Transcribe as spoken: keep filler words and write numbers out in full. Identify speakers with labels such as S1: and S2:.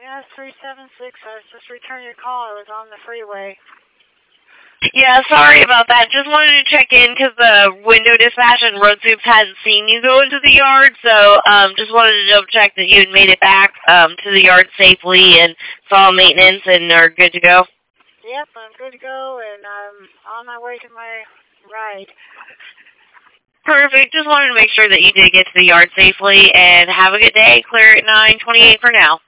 S1: Yeah, three seven six. I was just returning your call. I was on the freeway.
S2: Yeah, sorry about that. Just wanted to check in because the window dispatch and road sweeps hadn't seen you go into the yard, so um, just wanted to double check that you had made it back um, to the yard safely and saw maintenance and are good to go.
S1: Yep, I'm good to go, and I'm on my way to my ride.
S2: Perfect. Just wanted to make sure that you did get to the yard safely, and have a good day. Clear at nine twenty-eight for now.